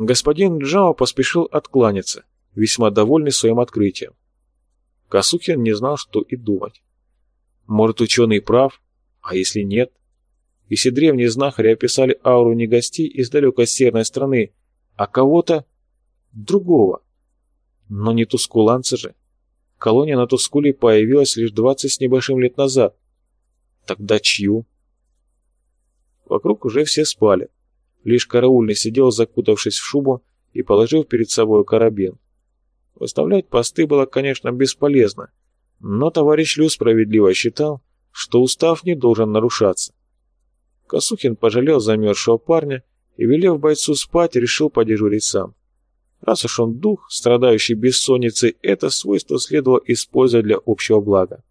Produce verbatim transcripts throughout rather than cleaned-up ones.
Господин Джао поспешил откланяться, весьма довольный своим открытием. Косухин не знал, что и думать. Может, ученый прав, а если нет? Если древние знахари описали ауру не гостей из далекой северной страны, а кого-то другого. Но не тускуланцы же. Колония на Тускуле появилась лишь двадцать с небольшим лет назад. Тогда чью? Вокруг уже все спали. Лишь караульный сидел, закутавшись в шубу и положив перед собой карабин. Выставлять посты было, конечно, бесполезно, но товарищ Лю справедливо считал, что устав не должен нарушаться. Косухин пожалел замерзшего парня и, велев бойцу спать, решил подежурить сам. Раз уж он дух, страдающий бессонницей, это свойство следовало использовать для общего блага.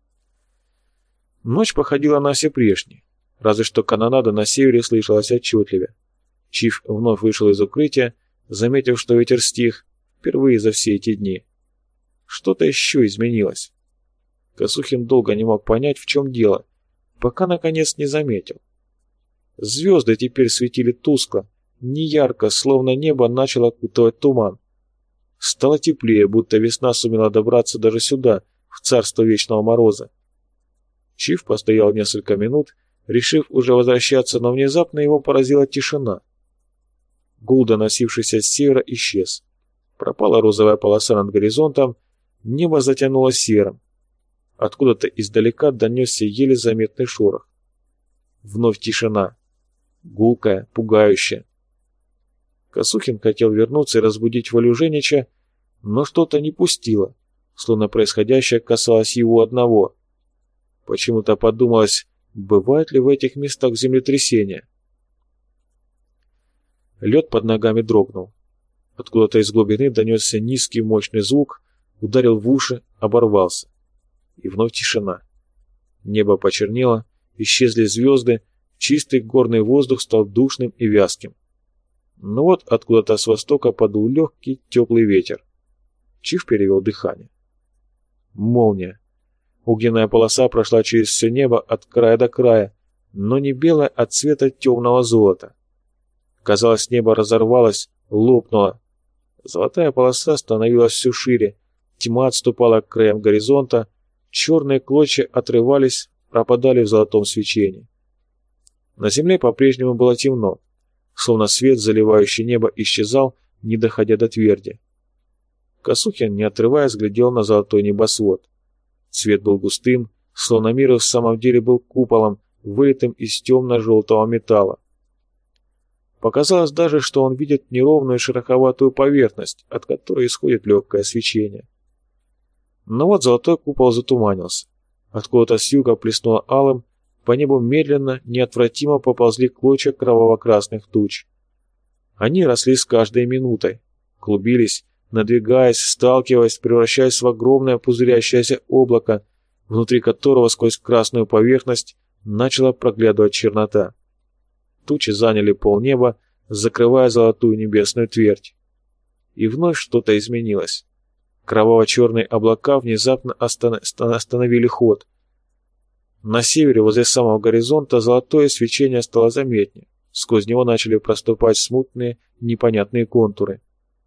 Ночь походила на все прежние, разве что канонада на севере слышалась отчетливее. Чиф вновь вышел из укрытия, заметив, что ветер стих, впервые за все эти дни. Что-то еще изменилось. Косухин долго не мог понять, в чем дело, пока наконец не заметил. Звезды теперь светили тускло, неярко, словно небо начало окутывать туман. Стало теплее, будто весна сумела добраться даже сюда, в царство вечного мороза. Чиф постоял несколько минут, решив уже возвращаться, но внезапно его поразила тишина. Гул, доносившийся с севера, исчез. Пропала розовая полоса над горизонтом, небо затянуло серым. Откуда-то издалека донесся еле заметный шорох. Вновь тишина. Гулкая, пугающая. Косухин хотел вернуться и разбудить Валюженича, но что-то не пустило, словно происходящее касалось его одного. Почему-то подумалось, бывает ли в этих местах землетрясения. Лед под ногами дрогнул. Откуда-то из глубины донесся низкий мощный звук, ударил в уши, оборвался. И вновь тишина. Небо почернело, исчезли звезды, чистый горный воздух стал душным и вязким. Но вот откуда-то с востока подул легкий теплый ветер. Чиф перевел дыхание. Молния. Огненная полоса прошла через все небо от края до края, но не белая, а цвета темного золота. Казалось, небо разорвалось, лопнуло. Золотая полоса становилась все шире, тьма отступала к краям горизонта, черные клочья отрывались, пропадали в золотом свечении. На земле по-прежнему было темно, словно свет, заливающий небо, исчезал, не доходя до тверди. Косухин, не отрываясь, глядел на золотой небосвод. Цвет был густым, словно мир в самом деле был куполом, вылитым из темно-желтого металла. Показалось даже, что он видит неровную шероховатую поверхность, от которой исходит легкое свечение. Но вот золотой купол затуманился. Откуда-то с юга плеснуло алым, по небу медленно, неотвратимо поползли клочья кроваво-красных туч. Они росли с каждой минутой, клубились, надвигаясь, сталкиваясь, превращаясь в огромное пузырящееся облако, внутри которого сквозь красную поверхность начала проглядывать чернота. Тучи заняли полнеба, закрывая золотую небесную твердь. И вновь что-то изменилось. Кроваво-черные облака внезапно остан- остановили ход. На севере, возле самого горизонта, золотое свечение стало заметнее. Сквозь него начали проступать смутные, непонятные контуры.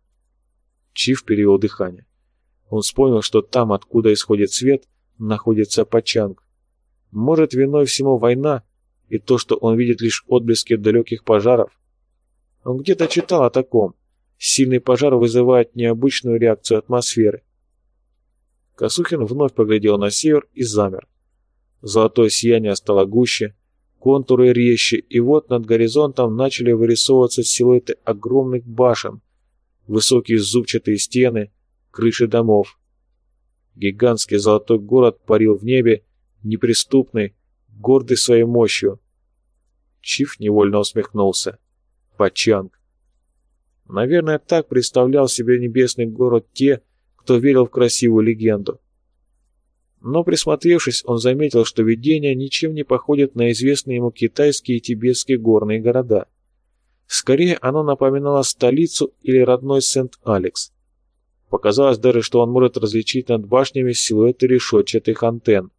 Чиф перевел дыхание. Он вспомнил, что там, откуда исходит свет, находится Пачанг. Может, виной всему война и то, что он видит лишь отблески далеких пожаров? Он где-то читал о таком. Сильный пожар вызывает необычную реакцию атмосферы. Косухин вновь поглядел на север и замер. Золотое сияние стало гуще, контуры резче, и вот над горизонтом начали вырисовываться силуэты огромных башен, высокие зубчатые стены, крыши домов. Гигантский золотой город парил в небе, неприступный, гордый своей мощью. Чиф невольно усмехнулся. Пачанг. Наверное, так представлял себе небесный город те, кто верил в красивую легенду. Но присмотревшись, он заметил, что видение ничем не походит на известные ему китайские и тибетские горные города. Скорее, оно напоминало столицу или родной Сент-Алекс. Показалось даже, что он может различить над башнями силуэты решетчатых антенн.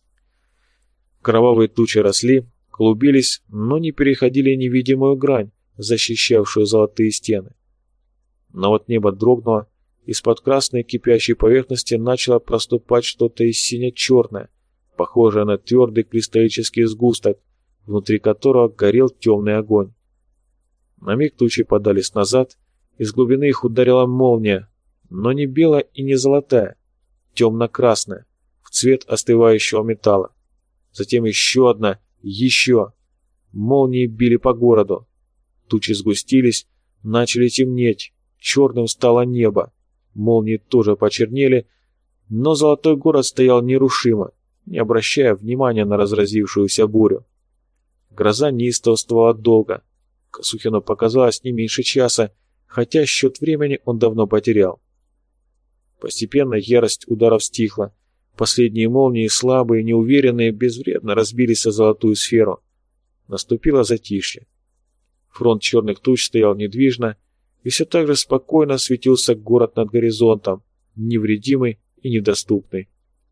Кровавые тучи росли, клубились, но не переходили невидимую грань, защищавшую золотые стены. Но вот небо дрогнуло, из-под красной кипящей поверхности начало проступать что-то из сине-черное, похожее на твердый кристаллический сгусток, внутри которого горел темный огонь. На миг тучи подались назад, из глубины их ударила молния, но не белая и не золотая, темно-красная, в цвет остывающего металла. Затем еще одна, еще. Молнии били по городу. Тучи сгустились, начали темнеть, черным стало небо. Молнии тоже почернели, но золотой город стоял нерушимо, не обращая внимания на разразившуюся бурю. Гроза неистовствовала долго. Косухину показалось не меньше часа, хотя счет времени он давно потерял. Постепенно ярость ударов стихла. Последние молнии, слабые, неуверенные, безвредно разбились о золотую сферу. Наступило затишье. Фронт черных туч стоял недвижно, и все так же спокойно светился город над горизонтом, невредимый и недоступный.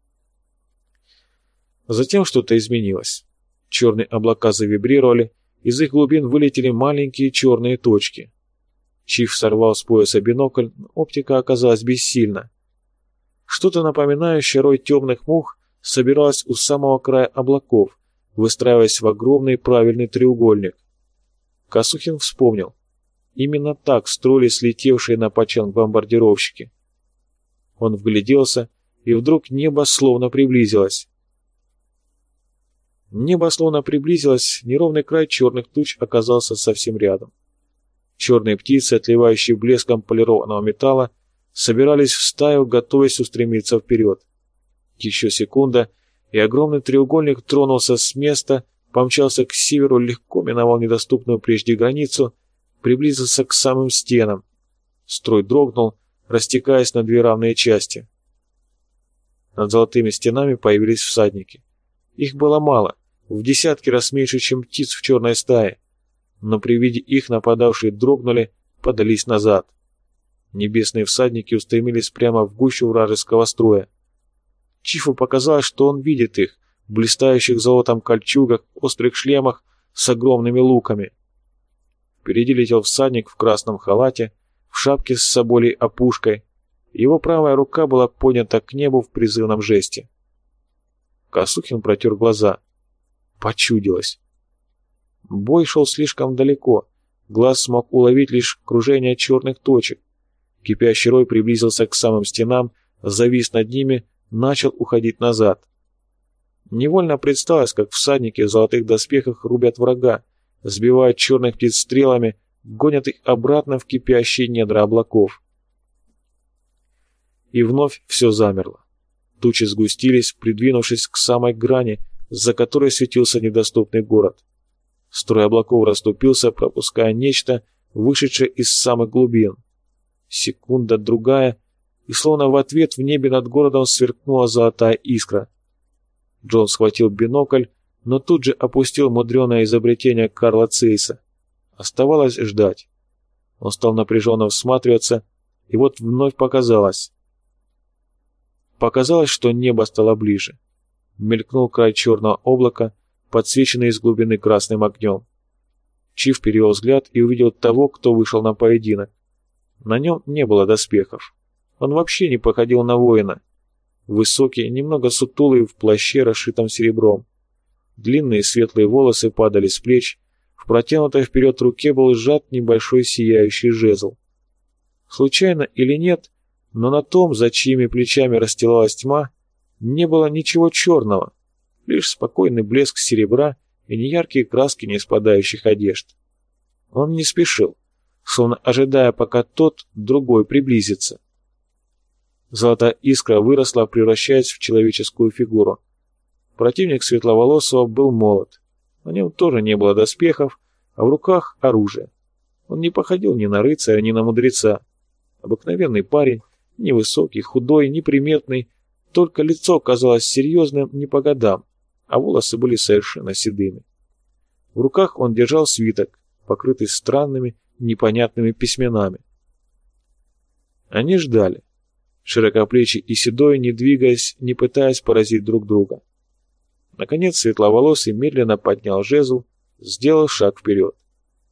Затем что-то изменилось. Черные облака завибрировали, из их глубин вылетели маленькие черные точки. Чиф сорвал с пояса бинокль, но оптика оказалась бессильна. Что-то напоминающее рой темных мух собиралось у самого края облаков, выстраиваясь в огромный правильный треугольник. Косухин вспомнил. Именно так строились летевшие на Пачанг бомбардировщики. Он вгляделся, и вдруг небо словно приблизилось. Небо словно приблизилось, неровный край черных туч оказался совсем рядом. Черные птицы, отливающие блеском полированного металла, собирались в стаю, готовясь устремиться вперед. Еще секунда, и огромный треугольник тронулся с места, помчался к северу, легко миновал недоступную прежде границу, приблизился к самым стенам. Строй дрогнул, растекаясь на две равные части. Над золотыми стенами появились всадники. Их было мало, в десятки раз меньше, чем птиц в черной стае, но при виде их нападавшие дрогнули, подались назад. Небесные всадники устремились прямо в гущу вражеского строя. Чифу показалось, что он видит их, в блистающих золотом кольчугах, острых шлемах с огромными луками. Впереди летел всадник в красном халате, в шапке с соболей опушкой. Его правая рука была поднята к небу в призывном жесте. Косухин протер глаза. Почудилось. Бой шел слишком далеко. Глаз смог уловить лишь кружение черных точек. Кипящий рой приблизился к самым стенам, завис над ними, начал уходить назад. Невольно представилось, как всадники в золотых доспехах рубят врага, сбивают черных птиц стрелами, гонят их обратно в кипящие недра облаков. И вновь все замерло. Тучи сгустились, придвинувшись к самой грани, за которой светился недоступный город. Строй облаков расступился, пропуская нечто, вышедшее из самых глубин. Секунда, другая, и словно в ответ в небе над городом сверкнула золотая искра. Джон схватил бинокль, но тут же опустил мудреное изобретение Карла Цейса. Оставалось ждать. Он стал напряженно всматриваться, и вот вновь показалось. Показалось, что небо стало ближе. Мелькнул край черного облака, подсвеченный из глубины красным огнем. Чиф перевел взгляд и увидел того, кто вышел на поединок. На нем не было доспехов. Он вообще не походил на воина. Высокий, немного сутулый, в плаще, расшитом серебром. Длинные светлые волосы падали с плеч, в протянутой вперед руке был сжат небольшой сияющий жезл. Случайно или нет, но на том, за чьими плечами расстилалась тьма, не было ничего черного, лишь спокойный блеск серебра и неяркие краски неспадающих одежд. Он не спешил, словно ожидая, пока тот, другой, приблизится. Золотая искра выросла, превращаясь в человеческую фигуру. Противник светловолосого был молод. На нем тоже не было доспехов, а в руках оружие. Он не походил ни на рыцаря, ни на мудреца. Обыкновенный парень, невысокий, худой, неприметный, только лицо казалось серьезным не по годам, а волосы были совершенно седыми. В руках он держал свиток, покрытый странными, непонятными письменами. Они ждали. Широкоплечий и седой, не двигаясь, не пытаясь поразить друг друга. Наконец светловолосый медленно поднял жезл, сделал шаг вперед.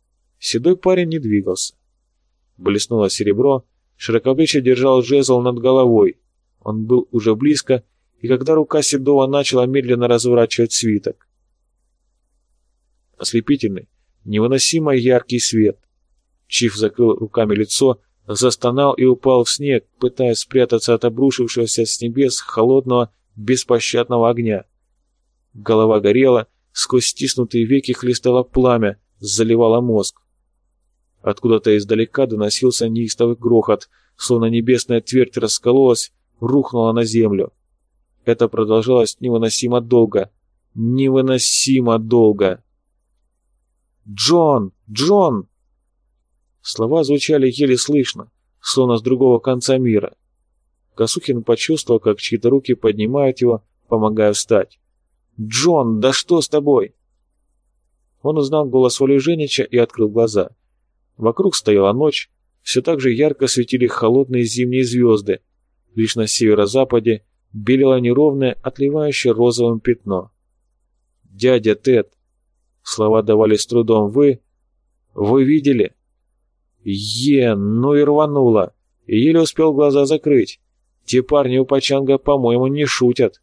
Седой парень не двигался. Блеснуло серебро, широкоплечий держал жезл над головой. Он был уже близко, и когда рука Седова начала медленно разворачивать свиток. Ослепительный, невыносимо яркий свет. Чиф закрыл руками лицо, застонал и упал в снег, пытаясь спрятаться от обрушившегося с небес холодного, беспощадного огня. Голова горела, сквозь стиснутые веки хлестало пламя, заливало мозг. Откуда-то издалека доносился неистовый грохот, словно небесная твердь раскололась, рухнула на землю. Это продолжалось невыносимо долго. Невыносимо долго. «Джон! Джон!» Слова звучали еле слышно, словно с другого конца мира. Косухин почувствовал, как чьи-то руки поднимают его, помогая встать. «Джон, да что с тобой?» Он узнал голос Валюженича и открыл глаза. Вокруг стояла ночь, все так же ярко светили холодные зимние звезды. Лишь на северо-западе белело неровное, отливающее розовым пятно. «Дядя Тед!» Слова давались с трудом. «Вы... вы видели?» «Е, ну и рвануло!» И еле успел глаза закрыть. Те парни у Пачанга, по-моему, не шутят.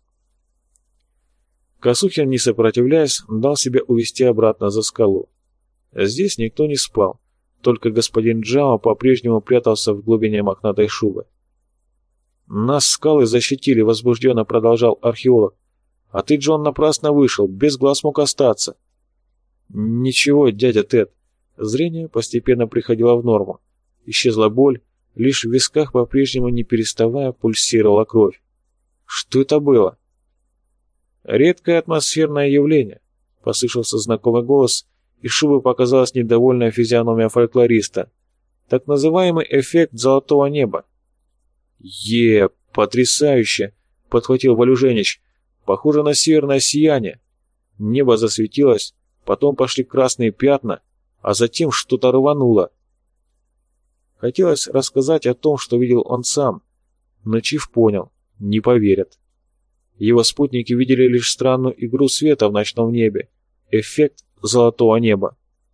Косухин, не сопротивляясь, дал себя увести обратно за скалу. Здесь никто не спал, только господин Джао по-прежнему прятался в глубине мохнатой шубы. «Нас скалы защитили», — возбужденно продолжал археолог. «А ты, Джон, напрасно вышел, без глаз мог остаться». «Ничего, дядя Тед». Зрение постепенно приходило в норму. Исчезла боль, лишь в висках по-прежнему не переставая пульсировала кровь. «Что это было?» «Редкое атмосферное явление», — послышался знакомый голос, и шубы показалась недовольная физиономия фольклориста. «Так называемый эффект золотого неба». «Е, потрясающе!» — подхватил Валюженич. «Похоже на северное сияние. Небо засветилось, потом пошли красные пятна, а затем что-то рвануло». Хотелось рассказать о том, что видел он сам, но Чиф понял, не поверят. Его спутники видели лишь странную игру света в ночном небе, эффект золотого неба.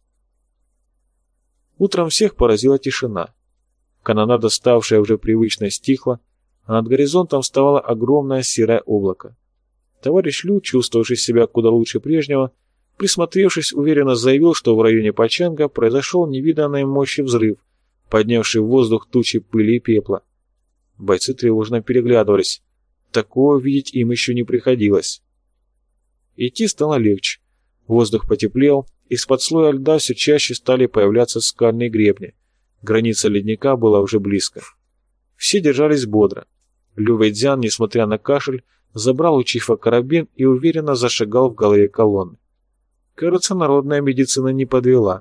Утром всех поразила тишина. Канонада, ставшая уже привычной, стихла, а над горизонтом вставало огромное серое облако. Товарищ Лю, чувствовавший себя куда лучше прежнего, присмотревшись, уверенно заявил, что в районе Пачанга произошел невиданной мощи взрыв, поднявший в воздух тучи пыли и пепла. Бойцы тревожно переглядывались. Такого видеть им еще не приходилось. Идти стало легче. Воздух потеплел, из-под слоя льда все чаще стали появляться скальные гребни. Граница ледника была уже близко. Все держались бодро. Лю Вэйцзян, несмотря на кашель, забрал у Чифа карабин и уверенно зашагал в голове колонны. Кажется, народная медицина не подвела.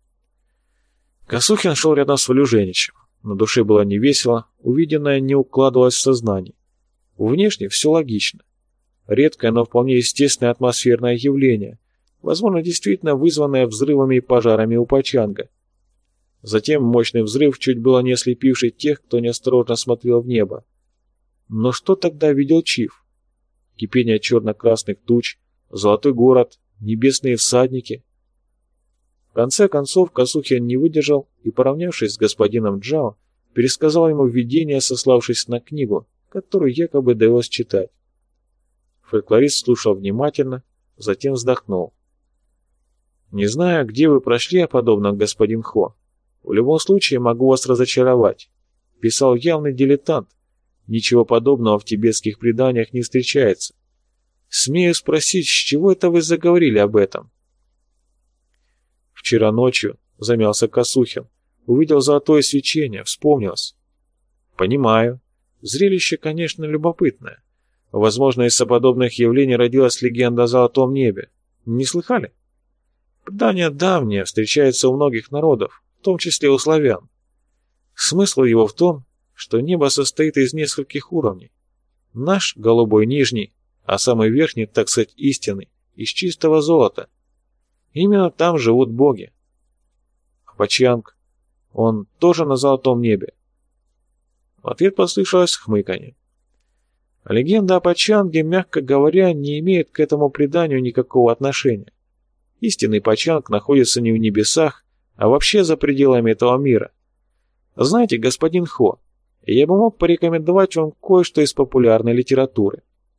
Косухин шел рядом с Валюженичем. На душе было невесело, увиденное не укладывалось в сознание. Внешне все логично. Редкое, но вполне естественное атмосферное явление, возможно, действительно вызванное взрывами и пожарами у Пачанга. Затем мощный взрыв, чуть было не ослепивший тех, кто неосторожно смотрел в небо. Но что тогда видел Чиф? Кипение черно-красных туч, золотой город, небесные всадники. В конце концов Косухин не выдержал и, поравнявшись с господином Джао, пересказал ему видение, сославшись на книгу, которую якобы довелось читать. Фольклорист слушал внимательно, затем вздохнул. «Не знаю, где вы прошли о подобном, господин Хо. В любом случае могу вас разочаровать. Писал явный дилетант. Ничего подобного в тибетских преданиях не встречается. Смею спросить, с чего это вы заговорили об этом?» «Вчера ночью», — замялся Косухин, — «увидел золотое свечение, вспомнилось». «Понимаю. Зрелище, конечно, любопытное. Возможно, из-за подобных явлений родилась легенда о золотом небе. Не слыхали? Предание давнее, встречается у многих народов, в том числе у славян. Смысл его в том, что небо состоит из нескольких уровней. Наш голубой нижний, а самый верхний, так сказать, истинный, из чистого золота. Именно там живут боги. А Пачанг, он тоже на золотом небе?» В ответ послышалось хмыканье. Легенда о Пачанге, мягко говоря, не имеет к этому преданию никакого отношения. Истинный Пачанг находится не в небесах, а вообще за пределами этого мира. Знаете, господин Хо, я бы мог порекомендовать вам кое-что из популярной литературы.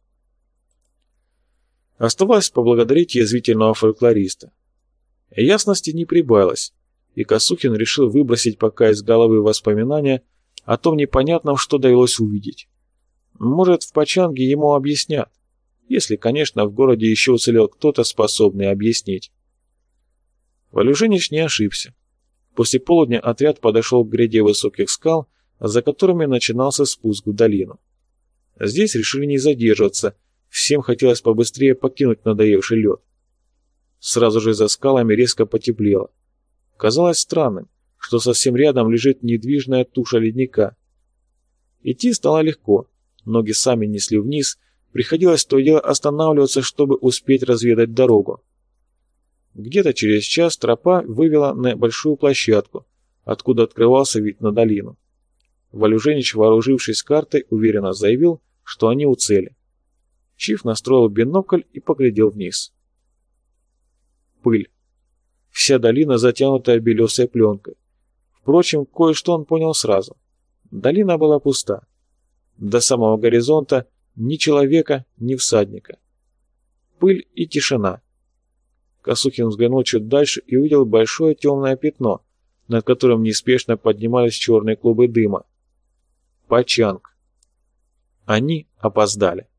Оставалось поблагодарить язвительного фольклориста. Ясности не прибавилось, и Косухин решил выбросить пока из головы воспоминания о том непонятном, что довелось увидеть. Может, в Пачанге ему объяснят, если, конечно, в городе еще уцелел кто-то, способный объяснить. Валюженич не ошибся. После полудня отряд подошел к гряде высоких скал, за которыми начинался спуск в долину. Здесь решили не задерживаться, всем хотелось побыстрее покинуть надоевший лед. Сразу же за скалами резко потеплело. Казалось странным, что совсем рядом лежит недвижная туша ледника. Идти стало легко, ноги сами несли вниз, приходилось то и дело останавливаться, чтобы успеть разведать дорогу. Где-то через час тропа вывела на большую площадку, откуда открывался вид на долину. Валюженич, вооружившись картой, уверенно заявил, что они у цели. Чиф настроил бинокль и поглядел вниз. Пыль. Вся долина затянутая белесой пленкой. Впрочем, кое-что он понял сразу. Долина была пуста. До самого горизонта ни человека, ни всадника. Пыль и тишина. Косухин взглянул чуть дальше и увидел большое темное пятно, над которым неспешно поднимались черные клубы дыма. Пачанг. Они опоздали.